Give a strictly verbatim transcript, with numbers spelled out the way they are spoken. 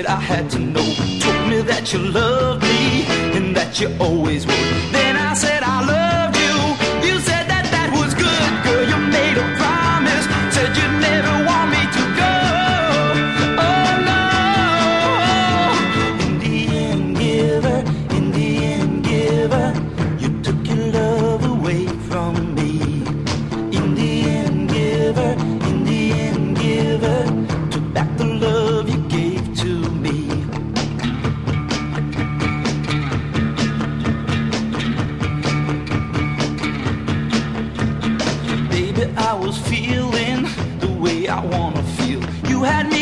said I had to know. Told me that you loved me and that you always would. Then I said I loved you. You said that that was good, girl. You made a promise, said you'd never want me to go. Oh no. In the end, giver, in the end, giver, you took your love away from me. In the end, giver, in the end, giver, took back the love you gave to me. Baby, I was feeling the way I wanna feel. You had me